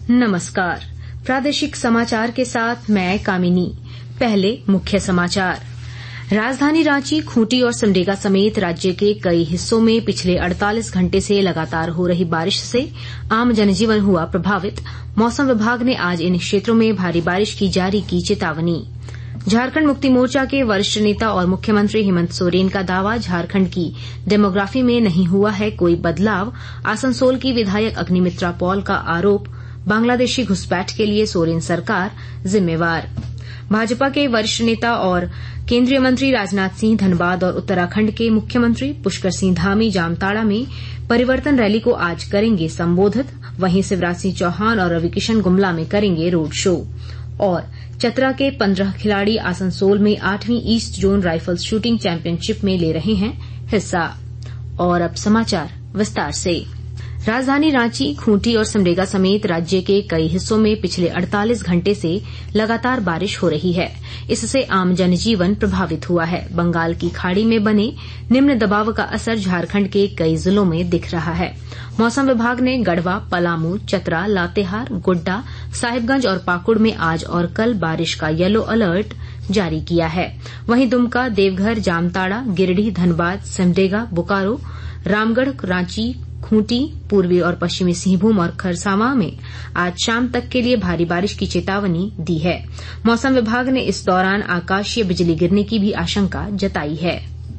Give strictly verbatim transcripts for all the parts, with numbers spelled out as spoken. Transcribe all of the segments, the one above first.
नमस्कार, प्रादेशिक समाचार के साथ मैं कामिनी। पहले मुख्य समाचार। राजधानी रांची, खूंटी और सिमडेगा समेत राज्य के कई हिस्सों में पिछले अड़तालीस घंटे से लगातार हो रही बारिश से आम जनजीवन हुआ प्रभावित। मौसम विभाग ने आज इन क्षेत्रों में भारी बारिश की जारी की चेतावनी। झारखंड मुक्ति मोर्चा के वरिष्ठ नेता और मुख्यमंत्री हेमंत सोरेन का दावा, झारखंड की डेमोग्राफी में नहीं हुआ है कोई बदलाव। आसनसोल की विधायक अग्निमित्रा पॉल का आरोप, बांग्लादेशी घुसपैठ के लिए सोरेन सरकार जिम्मेवार। भाजपा के वरिष्ठ नेता और केंद्रीय मंत्री राजनाथ सिंह धनबाद और उत्तराखंड के मुख्यमंत्री पुष्कर सिंह धामी जामताड़ा में परिवर्तन रैली को आज करेंगे संबोधित। वहीं शिवराज सिंह चौहान और रविकिशन गुमला में करेंगे रोड शो। और चतरा के पंद्रह खिलाड़ी आसनसोल में आठवीं east zone rifles shooting championship में ले रहे हैं हिस्सा। और अब समाचार विस्तार से। राजधानी रांची, खूंटी और सिमडेगा समेत राज्य के कई हिस्सों में पिछले अड़तालीस घंटे से लगातार बारिश हो रही है। इससे आम जनजीवन प्रभावित हुआ है। बंगाल की खाड़ी में बने निम्न दबाव का असर झारखंड के कई जिलों में दिख रहा है। मौसम विभाग ने गढ़वा, पलामू, चतरा, लातेहार, गोड्डा, साहिबगंज और पाकुड़ में आज और कल बारिश का येलो अलर्ट जारी किया है। वहीं दुमका, देवघर, जामताड़ा, गिरिडीह, धनबाद, सिमडेगा, बोकारो, रामगढ़, रांची, खूंटी, पूर्वी और पश्चिमी सिंहभूम और खरसावां में आज शाम तक के लिए भारी बारिश की चेतावनी दी है। मौसम विभाग ने इस दौरान आकाशीय बिजली गिरने की भी आशंका जताई है।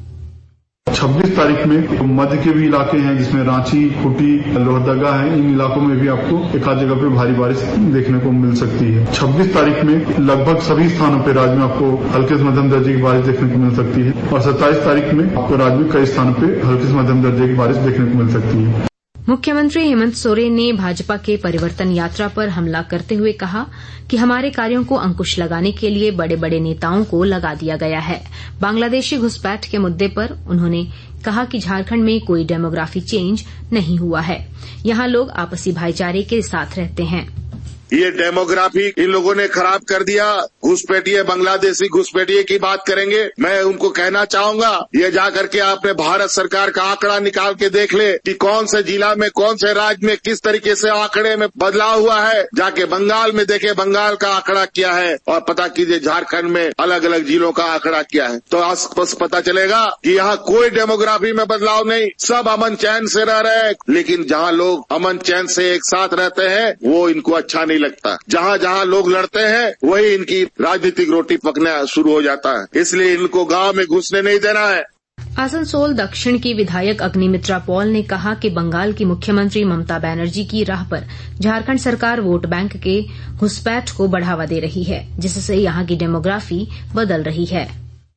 छब्बीस तारीख में मध्य के भी इलाके हैं जिसमें रांची, खूंटी, लोहरदगा है। इन इलाकों में भी आपको एक आध जगह पे भारी बारिश देखने को मिल सकती है। छब्बीस तारीख में लगभग सभी स्थानों पे राज्य में आपको हल्के से मध्यम दर्जे की बारिश देखने को मिल सकती है। और सत्ताईस तारीख में आपको राज्य में कई स्थानों पे हल्के से मध्यम दर्जे की बारिश देखने को मिल सकती है। मुख्यमंत्री हेमंत सोरेन ने भाजपा के परिवर्तन यात्रा पर हमला करते हुए कहा कि हमारे कार्यों को अंकुश लगाने के लिए बड़े बड़े नेताओं को लगा दिया गया है। बांग्लादेशी घुसपैठ के मुद्दे पर उन्होंने कहा कि झारखंड में कोई डेमोग्राफी चेंज नहीं हुआ है। यहां लोग आपसी भाईचारे के साथ रहते हैं। ये डेमोग्राफी इन लोगों ने खराब कर दिया। घुसपैठिए, बांग्लादेशी घुसपैठिए की बात करेंगे। मैं उनको कहना चाहूंगा, ये जाकर के आपने भारत सरकार का आंकड़ा निकाल के देख ले कि कौन से जिला में, कौन से राज्य में किस तरीके से आंकड़े में बदलाव हुआ है। जाके बंगाल में देखे, बंगाल का आंकड़ा क्या है, और पता कीजिए झारखंड में अलग अलग जिलों का आंकड़ा क्या है। तो स्पष्ट पता चलेगा कि यहाँ कोई डेमोग्राफी में बदलाव नहीं, सब अमन चैन से रह रहे हैं। लेकिन जहाँ लोग अमन चैन से एक साथ रहते हैं वो इनको अच्छा नहीं लगता। जहाँ जहाँ लोग लड़ते हैं वही इनकी राजनीतिक रोटी पकना शुरू हो जाता है। इसलिए इनको गांव में घुसने नहीं देना है। आसनसोल दक्षिण की विधायक अग्निमित्रा पॉल ने कहा कि बंगाल की मुख्यमंत्री ममता बनर्जी की राह पर झारखंड सरकार वोट बैंक के घुसपैठ को बढ़ावा दे रही है, जिससे यहां की डेमोग्राफी बदल रही है।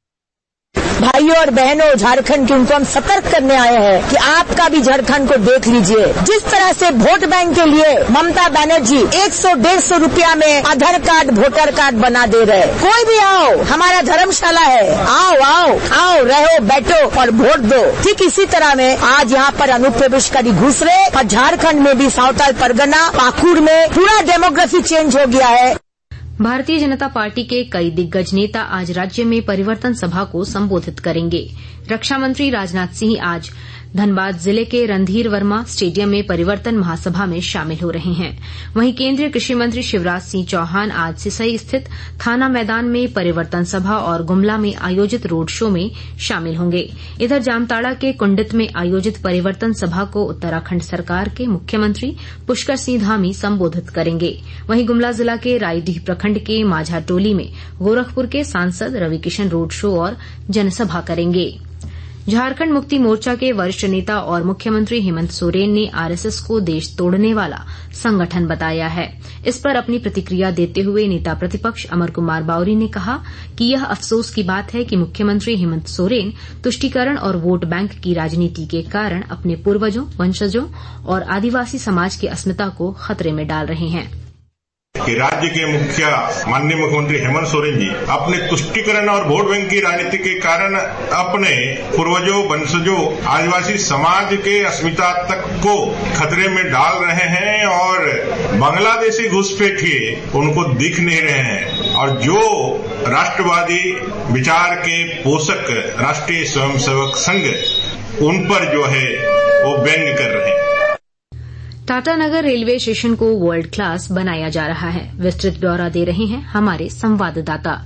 भाइयों और बहनों, झारखंड के उनको हम सतर्क करने आए हैं कि आपका भी झारखंड को देख लीजिए। जिस तरह से वोट बैंक के लिए ममता बनर्जी एक सौ डेढ़ सौ रुपया में आधार कार्ड, वोटर कार्ड बना दे रहे। कोई भी आओ, हमारा धर्मशाला है, आओ आओ आओ, रहो, बैठो और वोट दो। ठीक इसी तरह में आज यहाँ पर अनुप्रवेशकारी घुस रहे और झारखंड में भी सावताल परगना, पाकुड़ में पूरा डेमोग्राफी चेंज हो गया है। भारतीय जनता पार्टी के कई दिग्गज नेता आज राज्य में परिवर्तन सभा को संबोधित करेंगे। रक्षा मंत्री राजनाथ सिंह आज धनबाद जिले के रणधीर वर्मा स्टेडियम में परिवर्तन महासभा में शामिल हो रहे हैं। वहीं केंद्रीय कृषि मंत्री शिवराज सिंह चौहान आज सिसई स्थित थाना मैदान में परिवर्तन सभा और गुमला में आयोजित रोड शो में शामिल होंगे। इधर जामताड़ा के कुंडित में आयोजित परिवर्तन सभा को उत्तराखंड सरकार के मुख्यमंत्री पुष्कर सिंह धामी संबोधित करेंगे। वहीं गुमला जिला के रायडीह प्रखंड के माझा टोली में गोरखपुर के सांसद रविकिशन रोड शो और जनसभा करेंगे। झारखंड मुक्ति मोर्चा के वरिष्ठ नेता और मुख्यमंत्री हेमंत सोरेन ने आरएसएस को देश तोड़ने वाला संगठन बताया है। इस पर अपनी प्रतिक्रिया देते हुए नेता प्रतिपक्ष अमर कुमार बावरी ने कहा कि यह अफसोस की बात है कि मुख्यमंत्री हेमंत सोरेन तुष्टीकरण और वोट बैंक की राजनीति के कारण अपने पूर्वजों, वंशजों और आदिवासी समाज की अस्मिता को खतरे में डाल रहे हैं। कि राज्य के मुखिया माननीय मुख्यमंत्री हेमंत सोरेन जी अपने तुष्टीकरण और वोट बैंक की राजनीति के कारण अपने पूर्वजों, वंशजों, आदिवासी समाज के अस्मिता तक को खतरे में डाल रहे हैं और बांग्लादेशी घुसपैठिए उनको दिख नहीं रहे हैं और जो राष्ट्रवादी विचार के पोषक राष्ट्रीय स्वयंसेवक संघ उन पर जो है वो व्यंग्य कर रहे हैं। टाटानगर रेलवे स्टेशन को वर्ल्ड क्लास बनाया जा रहा है। विस्तृत ब्यौरा दे रहे हैं हमारे संवाददाता।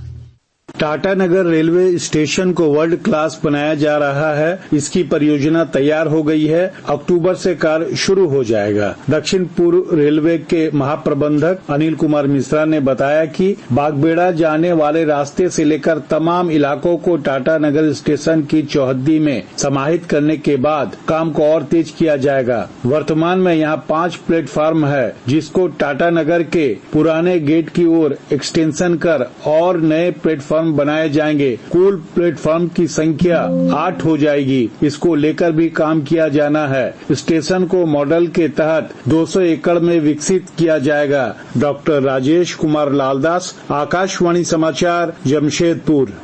टाटानगर रेलवे स्टेशन को वर्ल्ड क्लास बनाया जा रहा है। इसकी परियोजना तैयार हो गई है। अक्टूबर से कार्य शुरू हो जाएगा। दक्षिण पूर्व रेलवे के महाप्रबंधक अनिल कुमार मिश्रा ने बताया कि बागबेड़ा जाने वाले रास्ते से लेकर तमाम इलाकों को टाटानगर स्टेशन की चौहद्दी में समाहित करने के बाद काम को और तेज किया जाएगा। वर्तमान में यहाँ पांच प्लेटफार्म है, जिसको टाटानगर के पुराने गेट की ओर एक्सटेंशन कर और नए प्लेटफार्म बनाए जाएंगे। कुल प्लेटफार्म की संख्या आठ हो जाएगी। इसको लेकर भी काम किया जाना है। स्टेशन को मॉडल के तहत दो सौ एकड़ में विकसित किया जाएगा। डॉक्टर राजेश कुमार लालदास, आकाशवाणी समाचार, जमशेदपुर।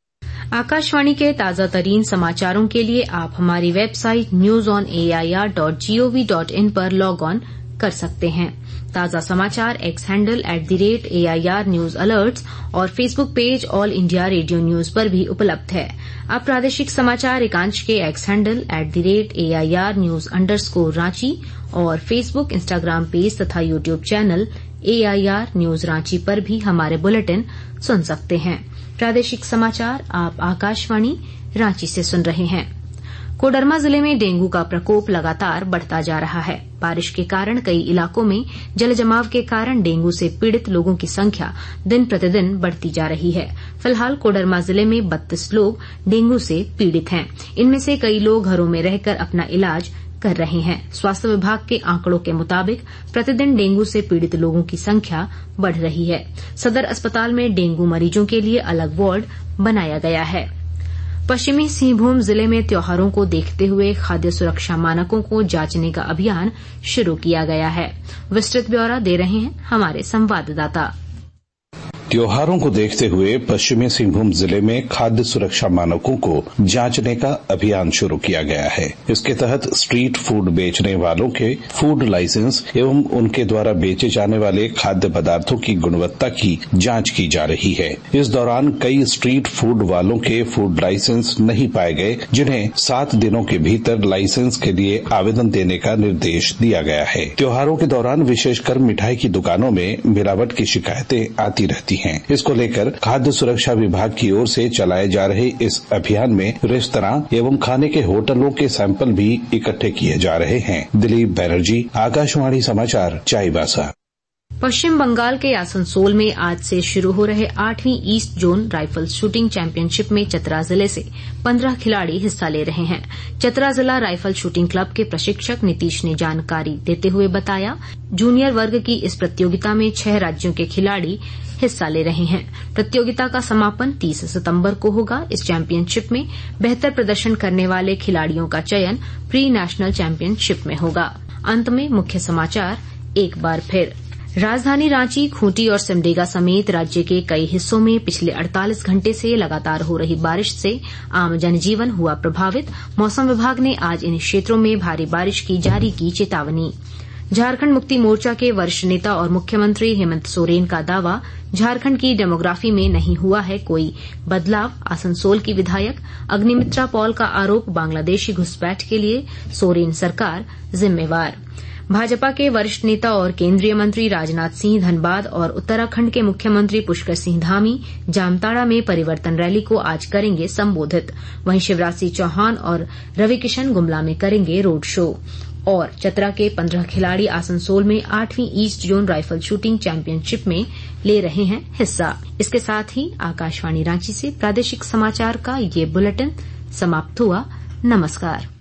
आकाशवाणी के ताजा तरीन समाचारों के लिए आप हमारी website news on A I R dot G O V dot in पर लॉग ऑन कर सकते हैं। ताजा समाचार X handle at the rate A I R news alerts और Facebook page All India Radio news पर भी उपलब्ध है। अब प्रादेशिक समाचार एकांश के X handle at the rate A I R news underscore Ranchi और फेसबुक, इंस्टाग्राम पेज तथा YouTube channel A I R news Ranchi पर भी हमारे बुलेटिन सुन सकते हैं। प्रादेशिक समाचार आप आकाशवाणी रांची से सुन रहे हैं। कोडरमा जिले में डेंगू का प्रकोप लगातार बढ़ता जा रहा है। बारिश के कारण कई इलाकों में जल जमाव के कारण डेंगू से पीड़ित लोगों की संख्या दिन प्रतिदिन बढ़ती जा रही है। फिलहाल कोडरमा जिले में बत्तीस लोग डेंगू से पीड़ित हैं। इनमें से कई लोग घरों में रहकर अपना इलाज कर रहे हैं। स्वास्थ्य विभाग के आंकड़ों के मुताबिक प्रतिदिन डेंगू से पीड़ित लोगों की संख्या बढ़ रही है। सदर अस्पताल में डेंगू मरीजों के लिए अलग वार्ड बनाया गया है। पश्चिमी सिंहभूम जिले में त्योहारों को देखते हुए खाद्य सुरक्षा मानकों को जांचने का अभियान शुरू किया गया है। विस्तृत ब्यौरा दे रहे हैं हमारे संवाददाता। त्योहारों को देखते हुए पश्चिमी सिंहभूम जिले में खाद्य सुरक्षा मानकों को जांचने का अभियान शुरू किया गया है। इसके तहत स्ट्रीट फूड बेचने वालों के फूड लाइसेंस एवं उनके द्वारा बेचे जाने वाले खाद्य पदार्थों की गुणवत्ता की जांच की जा रही है। इस दौरान कई स्ट्रीट फूड वालों के फूड लाइसेंस नहीं पाए गए, जिन्हें सात दिनों के भीतर लाइसेंस के लिए आवेदन देने का निर्देश दिया गया है। त्योहारों के दौरान विशेषकर मिठाई की दुकानों में मिलावट की शिकायतें आती रहती हैं। इसको लेकर खाद्य सुरक्षा विभाग की ओर से चलाए जा रहे इस अभियान में रेस्तरां एवं खाने के होटलों के सैंपल भी इकट्ठे किए जा रहे हैं। दिलीप बैनर्जी, आकाशवाणी समाचार, चाईबासा। पश्चिम बंगाल के आसनसोल में आज से शुरू हो रहे आठवीं east zone rifle shooting championship में चतरा जिले से पंद्रह खिलाड़ी हिस्सा ले रहे हैं। चतरा जिला राइफल शूटिंग क्लब के प्रशिक्षक नीतीश ने जानकारी देते हुए बताया, जूनियर वर्ग की इस प्रतियोगिता में छह राज्यों के खिलाड़ी हिस्सा ले रहे हैं। प्रतियोगिता का समापन तीस सितंबर को होगा। इस चैंपियनशिप में बेहतर प्रदर्शन करने वाले खिलाड़ियों का चयन प्री नेशनल चैंपियनशिप में होगा। अंत में मुख्य समाचार एक बार फिर। राजधानी रांची, खूंटी और सिमडेगा समेत राज्य के कई हिस्सों में पिछले अड़तालीस घंटे से लगातार हो रही बारिश से आम जनजीवन हुआ प्रभावित। मौसम विभाग ने आज इन क्षेत्रों में भारी बारिश की जारी की चेतावनी। झारखंड मुक्ति मोर्चा के वरिष्ठ नेता और मुख्यमंत्री हेमंत सोरेन का दावा, झारखंड की डेमोग्राफी में नहीं हुआ है कोई बदलाव। आसनसोल की विधायक अग्निमित्रा पॉल का आरोप, बांग्लादेशी घुसपैठ के लिए सोरेन सरकार जिम्मेवार। भाजपा के वरिष्ठ नेता और केंद्रीय मंत्री राजनाथ सिंह धनबाद और उत्तराखंड के मुख्यमंत्री पुष्कर सिंह धामी जामताड़ा में परिवर्तन रैली को आज करेंगे संबोधित। वहीं शिवराज सिंह चौहान और रविकिशन गुमला में करेंगे रोड शो। और चतरा के पंद्रह खिलाड़ी आसनसोल में आठवीं east zone rifle shooting championship में ले रहे हैं हिस्सा। इसके साथ ही आकाशवाणी रांची से प्रादेशिक समाचार का ये बुलेटिन समाप्त हुआ। नमस्कार।